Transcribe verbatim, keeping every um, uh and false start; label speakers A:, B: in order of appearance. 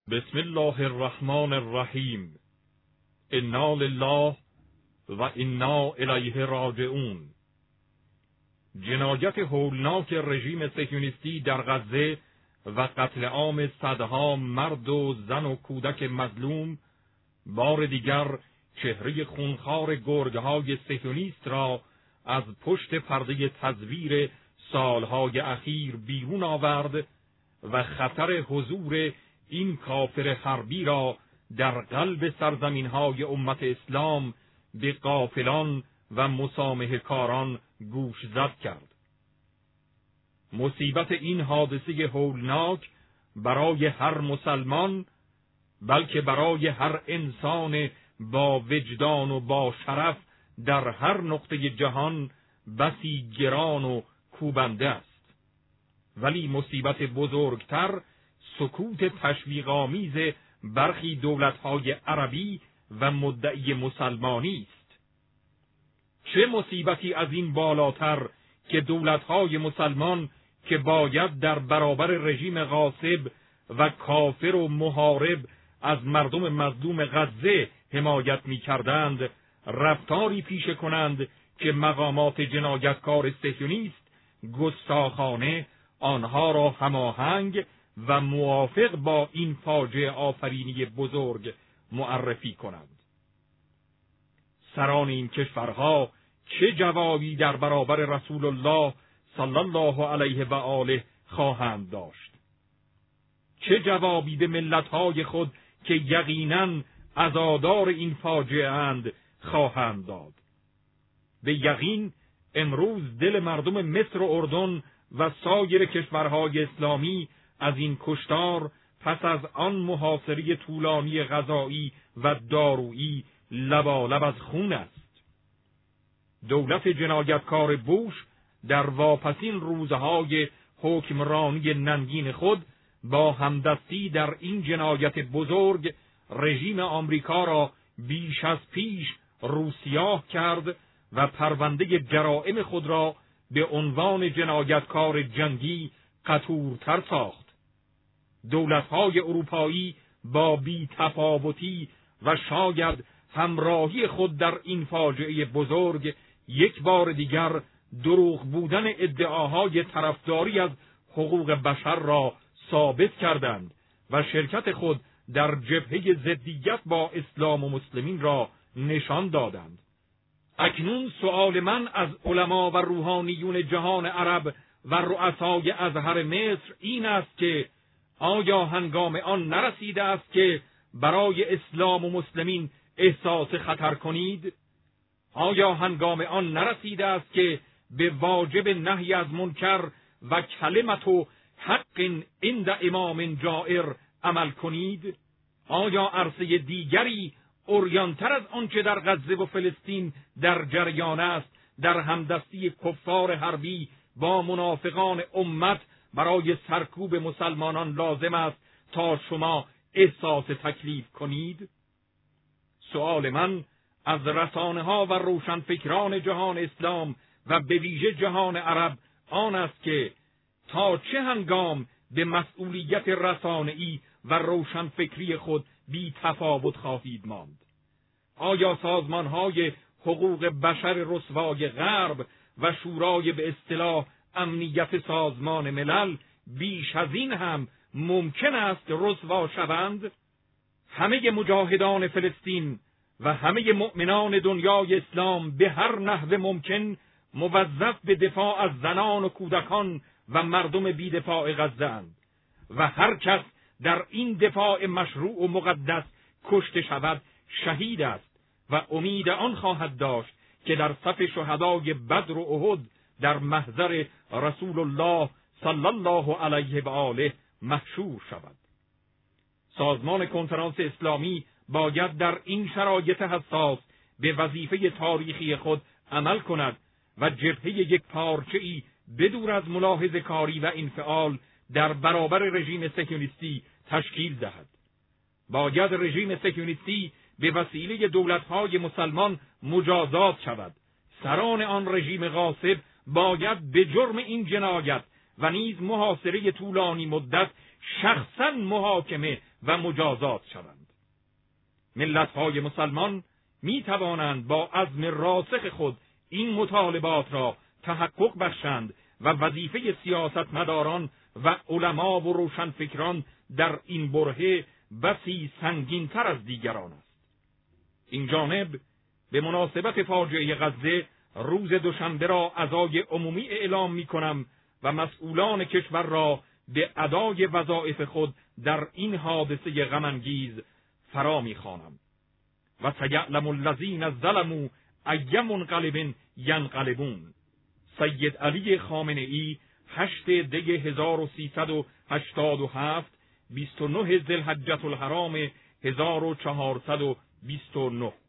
A: بسم الله الرحمن الرحیم. انا لله و انا الیه راجعون. جنایت هولناک رژیم صهیونیستی در غزه و قتل عام صدها مرد و زن و کودک مظلوم بار دیگر چهره خونخوار گرگهای صهیونیست را از پشت پرده تزویر سالهای اخیر بیرون آورد و خطر حضور این کافر حربی را در قلب سرزمین‌های امت اسلام به غافلان و مسامحه کاران گوش زد کرد. مصیبت این حادثه هولناک برای هر مسلمان، بلکه برای هر انسان با وجدان و با شرف در هر نقطه جهان بسی گران و کوبنده است. ولی مصیبت بزرگتر سکوت تشویق‌آمیز برخی دولت‌های عربی و مدعی مسلمانی است. چه مصیبتی از این بالاتر که دولت‌های مسلمان که باید در برابر رژیم غاصب و کافر و محارب از مردم مظلوم غزه حمایت می‌کردند، رفتاری پیشه کنند که مقامات جنایتکار صهیونیست گستاخانه آنها را هماهنگ و موافق با این فاجعه آفرینی بزرگ معرفی کنند. سران این کشورها چه جوابی در برابر رسول الله صلی الله علیه و آله خواهند داشت؟ چه جوابی به ملت‌های خود که یقیناً عزادار این فاجعه اند خواهند داد؟ به یقین امروز دل مردم مصر و اردن و سایر کشورهای اسلامی از این کشتار پس از آن محاصره طولانی غذایی و دارویی لبالب از خون است. دولت جنایتکار بوش در واپسین روزهای حکمرانی ننگین خود با همدستی در این جنایت بزرگ رژیم آمریکا را بیش از پیش روسیاه کرد و پرونده جرائم خود را به عنوان جنایتکار جنگی قطورتر ساخت. دولت‌های اروپایی با بی تفاوتی و شاید همراهی خود در این فاجعه بزرگ یک بار دیگر دروغ بودن ادعاهای طرفداری از حقوق بشر را ثابت کردند و شرکت خود در جبهه ضدیت با اسلام و مسلمین را نشان دادند. اکنون سؤال من از علما و روحانیون جهان عرب و رؤسای ازهر مصر این است که آیا هنگام آن نرسیده است که برای اسلام و مسلمین احساس خطر کنید؟ آیا هنگام آن نرسیده است که به واجب نهی از منکر و کلمت و حق عند امام جائر عمل کنید؟ آیا عرصه دیگری عریان‌تر از آنچه در غزه و فلسطین در جریان است در همدستی کفار حربی با منافقان امت برای سرکوب مسلمانان لازم است تا شما احساس تکلیف کنید؟ سؤال من از رسانه‌ها و روشنفکران جهان اسلام و به ویژه جهان عرب آن است که تا چه هنگام به مسئولیت رسانه‌ای و روشنفکری خود بی تفاوت خواهید ماند؟ آیا سازمان‌های حقوق بشر رسوای غرب و شورای به اصطلاح امنیت سازمان ملل بیش از این هم ممکن است رسوا شوند؟ همه مجاهدان فلسطین و همه مؤمنان دنیای اسلام به هر نحو ممکن موظف به دفاع از زنان و کودکان و مردم بی‌دفاع غزه اند و هر کس در این دفاع مشروع و مقدس کشته شود شهید است و امید آن خواهد داشت که در صف شهدای بدر و احد در محضر رسول الله صلی الله علیه و آله محشور شود. سازمان کنفرانس اسلامی باید در این شرایط حساس به وظیفه تاریخی خود عمل کند و جبهه یک پارچه‌ای بدور از ملاحظه کاری و انفعال در برابر رژیم صهیونیستی تشکیل دهد. باید رژیم صهیونیستی به وسیله دولت‌های مسلمان مجازات شود. سران آن رژیم غاصب باید به جرم این جنایت و نیز محاصره طولانی مدت شخصاً محاکمه و مجازات شوند. ملت‌های مسلمان می توانند با عزم راسخ خود این مطالبات را تحقق بخشند و وظیفه سیاستمداران و علما و روشنفکران در این برهه بسی سنگین‌تر از دیگران است. این جانب به مناسبت فاجعه غزه روز دوشنبه را عزای عمومی اعلام می کنم و مسئولان کشور را به ادای وظایف خود در این حادثه غم‌انگیز فرا می خوانم. و سیعلم الذین ظلموا ای منقلب ینقلبون. سید علی خامنه‌ای، هشت دی هزار و سیصد و هشتاد و هفت، بیست و نه ذوالحجة الحرام هزار و چهارصد و بیست و نه.